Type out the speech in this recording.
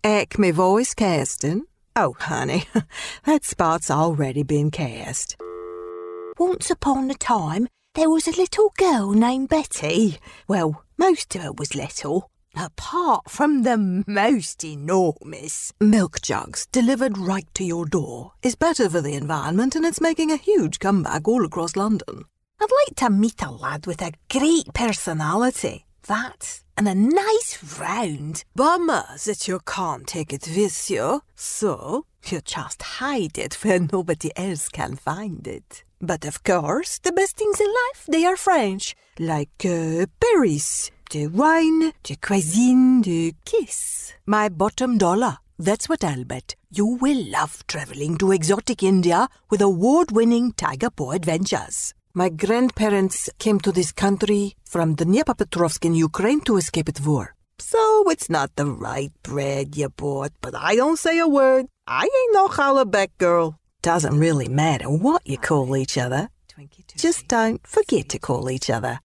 Acme voice casting? Oh, honey, that spot's already been cast. Once upon a time, there was a little girl named Betty. Well, most of her was little, apart from the most enormous. Milk jugs delivered right to your door is better for the environment, and it's making a huge comeback all across London. I'd like to meet a lad with a great personality. That, and a nice round. Bummer that you can't take it with you, so you just hide it where nobody else can find it. But of course, the best things in life, they are French, like Paris, the wine, the cuisine, the kiss. My bottom dollar, that's what I'll bet. You will love traveling to exotic India with award-winning Tiger Paw adventures. My grandparents came to this country from Dnipropetrovsk in Ukraine to escape its war. So it's not the right bread you bought, but I don't say a word. I ain't no hollaback girl. Doesn't really matter what you call each other. Just don't forget to call each other